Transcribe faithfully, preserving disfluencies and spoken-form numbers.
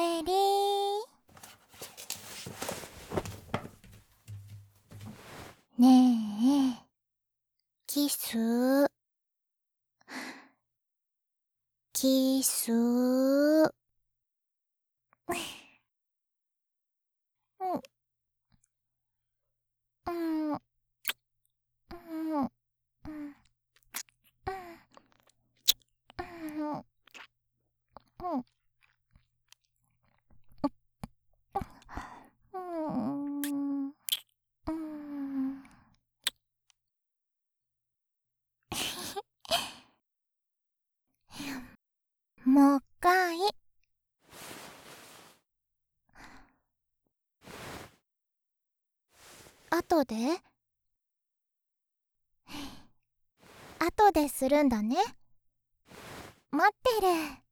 メリー。ねえ、キス。キス。うん。うん。うん。うん。うん。うん。うん。うん。もう一回。後で後でするんだね。待ってる。